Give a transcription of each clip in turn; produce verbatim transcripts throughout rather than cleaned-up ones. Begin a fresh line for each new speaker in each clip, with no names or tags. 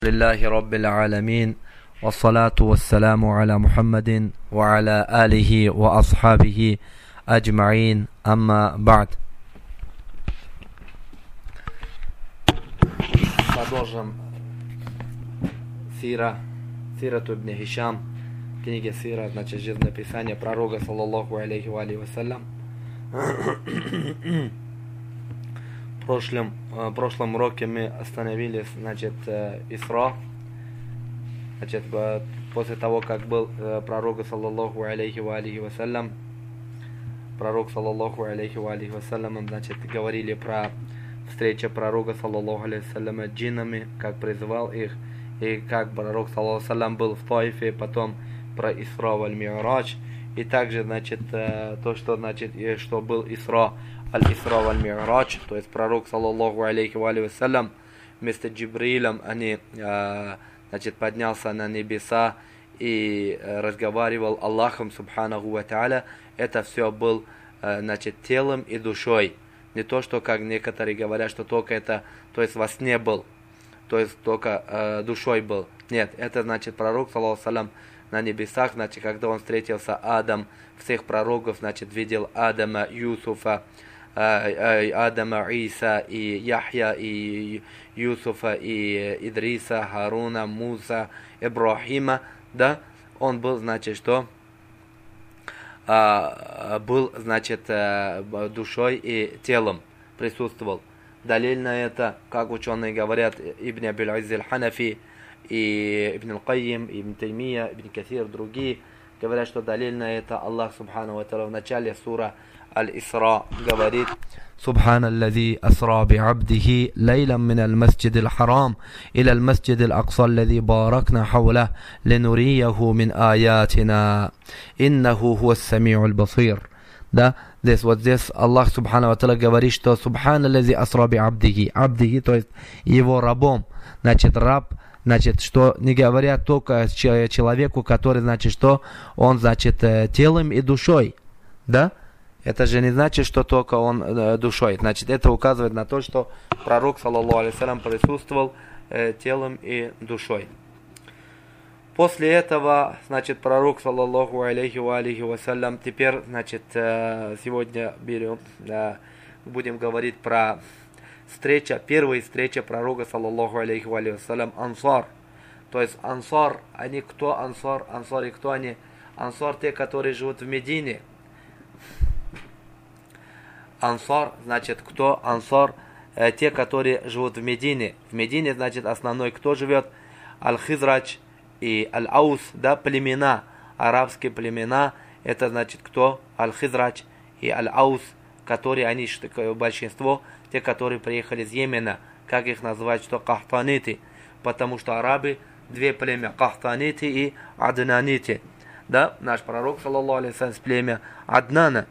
لله رب العالمين والصلاة والسلام على محمد وعلى آله وأصحابه أجمعين أما بعد. Продолжим Сира, Сирату ибн Хишам, книги Сира, значит, жизнеописание пророка, саллаллаху алейхи ва алейхи вассалям. В прошлом, в прошлом уроке мы остановились, значит, Исра, значит, после того, как был пророк, саллаллаху алейхи ва алейхи вассалям, пророк, саллаллаху алейхи ва алейхи вассалям, значит, говорили про встречу пророка, саллаллаху алейхи вассалям, с джиннами, как призывал их, и как пророк, саллаллаху алейхи вассалям, был в Таифе, потом про Исра валь Ми'радж, и также, значит, то, что, значит, что был Исра, Аль-Исра валь-Ми'радж, то есть пророк, саллаллаху алейхи ва алейхи вассалям, вместе с Джибрилем они, значит, поднялся на небеса и разговаривал Аллахом, субханаху ва тааля. Это все был, значит, телом и душой. Не то, что, как некоторые говорят, что только это, то есть во сне был, то есть только душой был. Нет, это, значит, пророк, саллаллаху алейхи вассалям, на небесах, значит, когда он встретился Адам, всех пророков, значит, видел Адама, Юсуфа, Адама, Иса, и Яхья, и Юсуфа, и Идриса, Харуна, Муса, Ибрахима, да, он был, значит, что был, значит, душой и телом присутствовал. Далиль на это, как ученые говорят, Ибн Абиль-Изз аль-Ханафи, и Ибн Аль-Кайим, Ибн Таймия, Ибн Касир, другие говорят, что далиль на это Аллах субхану ва тааля в начале сура Аль-Исра говорит: سبحان الذي أسرى بعبده ليلا من المسجد الحرام إلى المسجد الأقصى الذي باركنا حوله لنريه من آياتنا إنه هو السميع البصير. Да, здесь вот здесь Аллах субхану ва тааля говорит, что سبحان الذي أسرى بعبده, абдихи, то есть его рабом, значит, раб, значит, что не говорят только человеку, который, значит, что он, значит, телом и душой, да? Это же не значит, что только он э, душой. Значит, это указывает на то, что пророк, саллаллаху алейхи вассалям, присутствовал э, телом и душой. После этого, значит, пророк, саллаллаху алейхи ва алейхи вассалям, теперь, значит, э, сегодня берем, э, будем говорить про встреча, первая встреча пророка, саллаллаху алейхи ва алейхи вассалям, ансар. То есть ансар, они кто ансар? Ансар и кто они? Ансар те, которые живут в Медине. Ансар, значит, кто ансар? Э, те, которые живут в Медине. В Медине, значит, основной кто живет? Аль-Хизрач и Аль-Аус, да, племена, арабские племена. Это, значит, кто? Аль-Хизрач и Аль-Аус, которые, они, большинство, те, которые приехали из Йемена. Как их называют? Что? Кахтаниты. Потому что арабы, две племя, Кахтаниты и Аднаниты. Да, наш пророк, саллаллаху алейхи вассалям, с племя Аднана.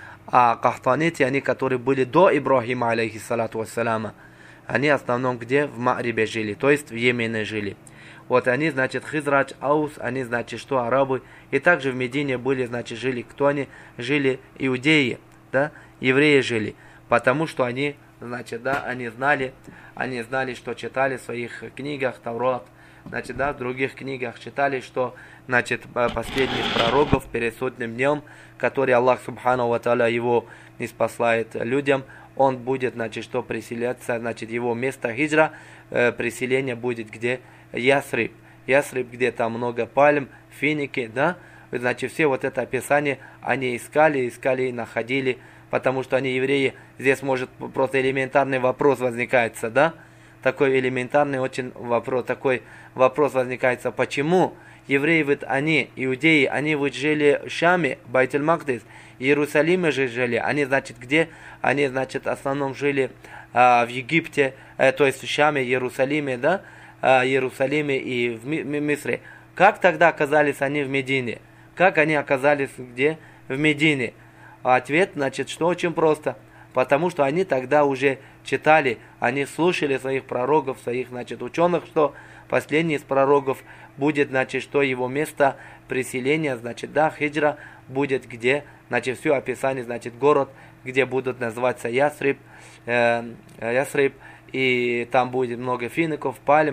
А Кахтаниты, они, которые были до Ибрахима, алейхиссалату вассаляма, они в основном где? В Ма'рибе жили, то есть в Йемене жили. Вот они, значит, Хизрач, Аус, они, значит, что арабы. И также в Медине были, значит, жили, кто они? Жили иудеи, да, евреи жили. Потому что они, значит, да, они знали, они знали, что читали в своих книгах, Таврат, значит, да, в других книгах читали, что, значит, последних пророков перед сотним днем, который Аллах субхану ва тааля его не спасает людям, он будет, значит, что приселяться, значит, его место хиджра, э, приселение будет где? Ясриб. Ясриб, где там много пальм, финики, да, значит, все вот это описание они искали, искали и находили, потому что они евреи, здесь может просто элементарный вопрос возникается, да, такой элементарный очень вопрос, такой вопрос возникается, почему евреи, вот они, иудеи, они вот жили в Шаме, Байтуль-Мақдис, Иерусалиме же жили, они, значит, где? Они, значит, в основном жили а, в Египте, э, то есть в Шаме, Иерусалиме, да, а, Иерусалиме и в Мисре. Как тогда оказались они в Медине? Как они оказались где? В Медине. Ответ, значит, что очень просто. Потому что они тогда уже читали, они слушали своих пророков, своих, значит, ученых, что последний из пророков будет, значит, что его место преселения, значит, да, хиджра будет где, значит, все описание, значит, город, где будут называться Ясриб, э, Ясриб, и там будет много фиников, пальм,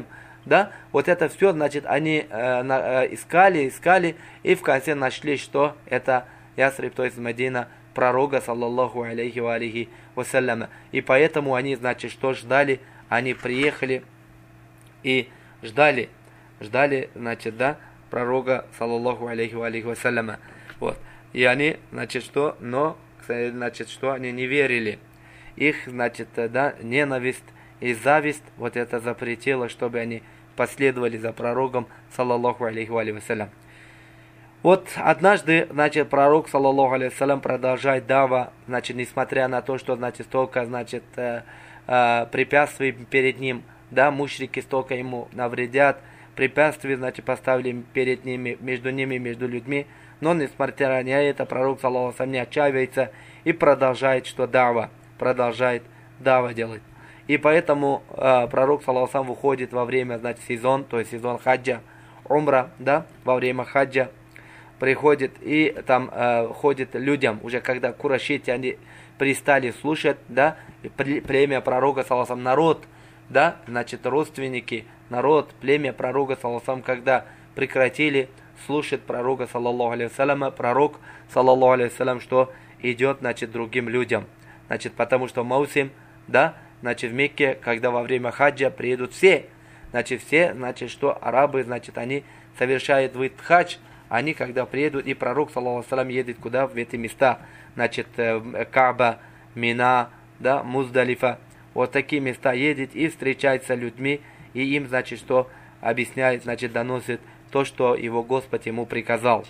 да, вот это все, значит, они э, на, э, искали, искали, и в конце нашли, что это Ясриб, то есть Медина, пророка, саллаллаху алейхи ва алейхи вассаляма. И поэтому они, значит, что ждали, они приехали и ждали, ждали, значит, да, пророка, саллаллаху алейхи ва алейхи вассаляма. Вот. И они, значит, что, но, значит, что они не верили. Их, значит, да, ненависть и зависть, вот это запретило, чтобы они последовали за пророком, саллаллаху алейхи ва алейхи вассалям. Вот однажды, значит, пророк, саллаллаху алейхи вассалям, продолжает дава, значит, несмотря на то, что, значит, столько, значит, э, э, препятствий перед ним, да, мушрики столько ему навредят, препятствия, значит, поставили перед ними, между ними, между людьми, но, несмотря на это, пророк, саллаллаху алейхи вассалям, не отчаивается и продолжает, что дава, продолжает дава делать. И поэтому э, пророк, саллаллаху алейхи вассалям, выходит во время, значит, сезон, то есть сезон хаджа, умра, да, во время хаджа, приходит и там э, ходит людям, уже когда курайши, они перестали слушать, да, племя пророка, саллаллаху алейхи вассалям, народ, да, значит, родственники, народ, племя пророка, саллаллаху алейхи вассалям, когда прекратили слушать пророка, саллаллаху алейхи вассалям, пророк, саллаллаху алейхи вассалям, что идет, значит, другим людям, значит, потому что Маусим, да, значит, в Мекке, когда во время хаджа приедут все, значит, все, значит, что арабы, значит, они совершают вид хадж, они, когда приедут, и пророк, саллаллаху алейхи вассалям, едет куда? В эти места, значит, Кааба, Мина, да, Муздалифа, вот такие места едет и встречается с людьми, и им, значит, что объясняет, значит, доносит то, что его Господь ему приказал.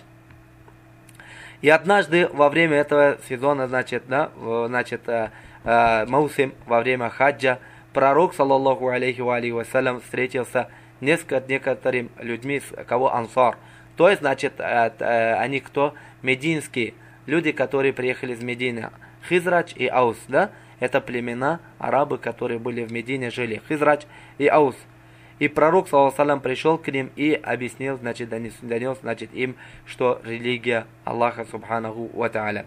И однажды во время этого сезона, значит, да, значит, Маусим, во время хаджа, пророк, саллаллаху алейхи ва алейхи вассалям, встретился с некоторыми людьми, кого ансар. То есть, значит, они кто? Мединские люди, которые приехали из Медины. Хизрач и Аус, да? Это племена, арабы, которые были в Медине, жили. Хизрач и Аус. И пророк, саллаллаху алейхи вассалям, пришел к ним и объяснил, значит, донес, донес, значит, им, что религия Аллаха, субханаху ва тааля.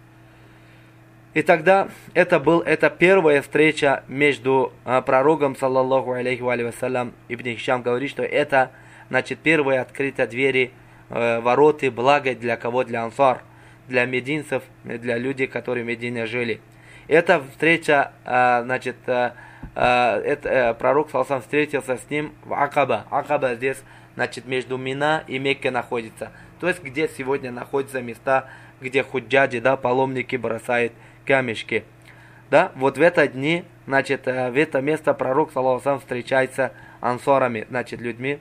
И тогда это был, это первая встреча между а, пророком, саллаллаху алейхи ва алейхи вассалям. Ибн Хишам говорит, что это, значит, первые открытые двери, э, вороты, благо для кого? Для ансар, для мединцев, для людей, которые в Медине жили. Эта встреча, э, значит, э, э, это, э, пророк, саллаллаху алейхи вассалям, встретился с ним в Акаба. Акаба здесь, значит, между Мина и Меккой находится. То есть, где сегодня находятся места, где худжаджи, да, паломники бросают камешки. Да, вот в это дни, значит, в это место пророк, саллаллаху алейхи вассалям, встречается ансарами, значит, людьми.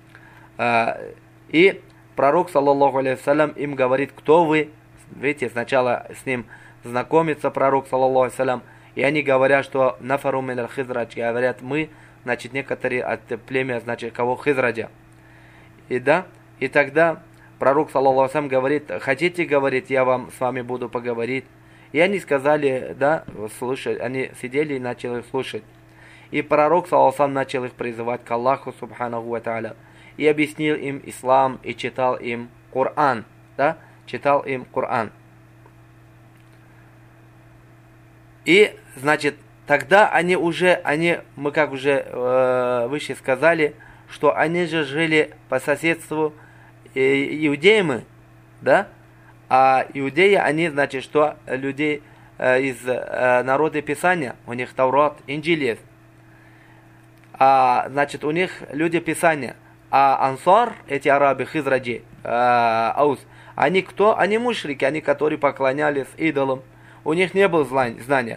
И пророк, саллаллаху алейхи вассалям, им говорит, кто вы? Видите, сначала с ним знакомится пророк, саллаллаху алейхи вассалям, и они говорят, что нафару мин аль-Хизрадж, говорят, мы, значит, некоторые от племя, значит, кого? Хизраджа. И да, и тогда пророк, саллаллаху алейхи вассалям, говорит, хотите, говорит, я вам с вами буду поговорить. И они сказали, да, слушать, они сидели и начали слушать. И пророк, саллаллаху алейхи вассалям, начал их призывать к Аллаху, субханаху ва тааля, и объяснил им ислам, и читал им Коран, да, читал им Коран. И, значит, тогда они уже, они, мы как уже э, выше сказали, что они же жили по соседству э, иудеями, да, а иудеи, они, значит, что людей э, из э, народа Писания, у них Таурат, Инджил есть. А, значит, у них люди Писания. А ансар, эти арабы, хизраджи, э, аус, они кто? Они мушрики, они, которые поклонялись идолам. У них не было знания.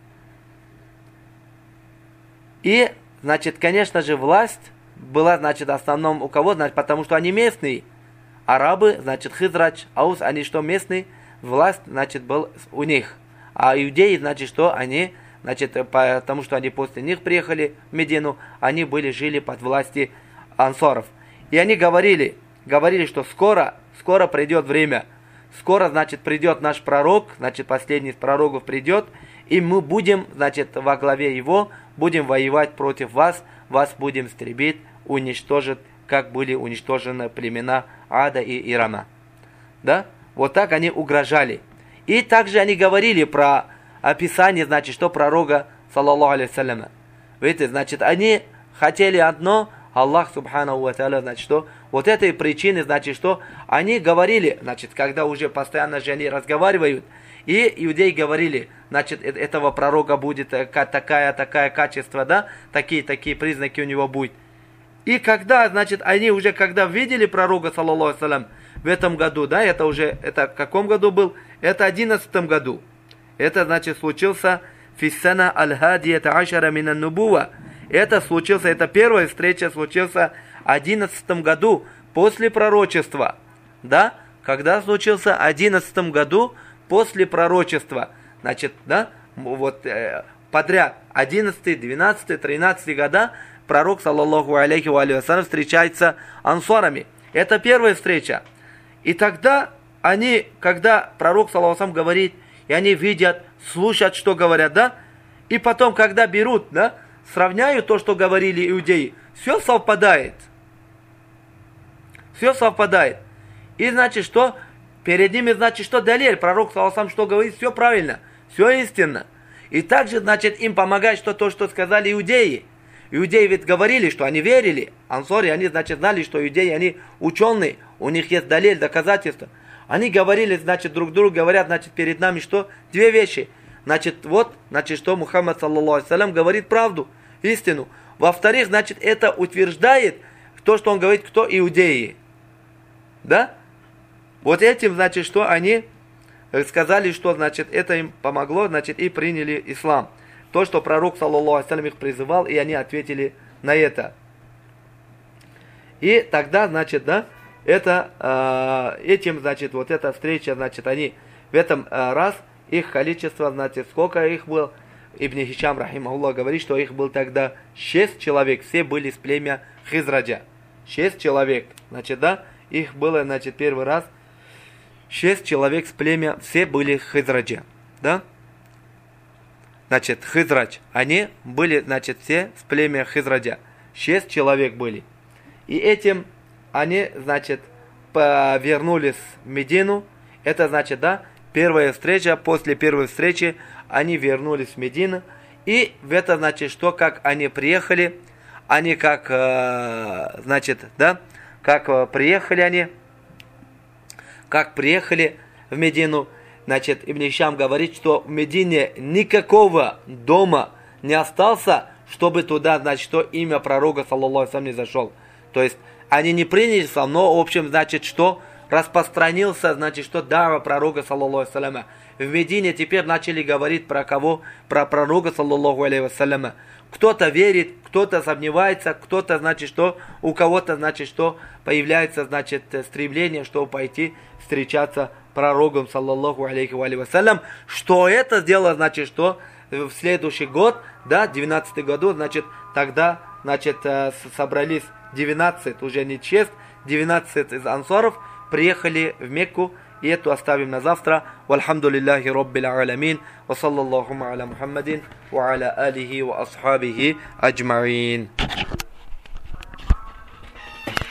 И, значит, конечно же, власть была, значит, в основном у кого? Значит, потому что они местные. Арабы, значит, хизрадж, аус, они что, местные? Власть, значит, был у них. А иудеи, значит, что? Они, значит, потому что они после них приехали в Медину, они были, жили под властью ансаров. И они говорили, говорили, что скоро, скоро придет время, скоро, значит, придет наш пророк, значит, последний из пророков придет, и мы будем, значит, во главе его, будем воевать против вас, вас будем истребить, уничтожить, как были уничтожены племена Ада и Ирама. Да? Вот так они угрожали. И также они говорили про описание, значит, что пророка, саллаллаху алейхи вассаляма. Видите, значит, они хотели одно, Аллах Субханаху ва Тааля, значит, что вот этой причины, значит, что они говорили, значит, когда уже постоянно же они разговаривают, и иудеи говорили, значит, этого пророка будет такая, такая качество, да, такие, такие признаки у него будет. И когда, значит, они уже, когда видели пророка, саллаллаху алейхи ва саллям, в этом году, да, это уже, это в каком году был? Это в одиннадцатом году. Это, значит, случился фиссана аль-хадията ашара минан нубуа. Это случился, это первая встреча случился в одиннадцатом году после пророчества. Да? Когда случился в одиннадцатом году после пророчества. Значит, да, вот э, подряд одиннадцатый, двенадцатый, тринадцатый года пророк, саллаллаху алейхи ва саллям, встречается ансарами. Это первая встреча. И тогда они, когда пророк, саллаллаху алейхи ва саллям, говорит, и они видят, слушают, что говорят, да, и потом, когда берут, да, сравняют то, что говорили иудеи, все совпадает. Все совпадает. И значит, что перед ними, значит, что далее, пророк, саллаллаху алейхи ва саллям, что говорит, все правильно, все истинно. И также, значит, им помогает, что то, что сказали иудеи. Иудеи ведь говорили, что они верили. Ансори, они, значит, знали, что иудеи, они ученые, у них есть далель, доказательства. Они говорили, значит, друг другу говорят, значит, перед нами что? Две вещи. Значит, вот, значит, что Мухаммад, саллаллаху алейхи ва саллям, говорит правду, истину. Во-вторых, значит, это утверждает то, что он говорит, кто иудеи. Да? Вот этим, значит, что они сказали, что, значит, это им помогло, значит, и приняли ислам. То, что пророк, саллаллаху алейхи ва саллям, их призывал, и они ответили на это. И тогда, значит, да, это, э, этим, значит, вот эта встреча, значит, они в этом э, раз, их количество, значит, сколько их было, Ибн Хишам, рахимахуллах, говорит, что их было тогда шесть человек, все были с племя Хизраджа. Шесть человек, значит, да, их было, значит, первый раз, шесть человек с племя, все были Хизраджа, да. Значит, Хизрадж, они были, значит, все с племя Хизраджа. Шесть человек были. И этим они, значит, вернулись в Медину. Это, значит, да, первая встреча. После первой встречи они вернулись в Медину. И в это, значит, что, как они приехали, они как, э, значит, да, как э, приехали они, как приехали в Медину. Значит, Ибн Хишам говорит, что в Медине никакого дома не остался, чтобы туда, значит, что имя пророка, саллаллаху алейхи ва саллям, не зашел. То есть, они не приняли ислам, но, в общем, значит, что распространился, значит, что дава пророка, саллаллаху алейхи ва саллям. В Медине теперь начали говорить про кого? Про пророка, саллаллаху алейхи ва саллям. Кто-то верит, кто-то сомневается, кто-то, значит, что, у кого-то, значит, что появляется, значит, стремление, чтобы пойти встречаться пророком, саллаллаху алейхи ва саллям. Что это сделало, значит, что в следующий год, да, девятнадцатый году, значит, тогда, значит, собрались девятнадцать, уже не шесть, девятнадцать из ансаров, приехали в Мекку, и эту оставим на завтра. Вальхамдулиллахи роббил аламин, ва саллаллаху аля Мухаммадин, ва аля алихи ва асхабихи аджмаин.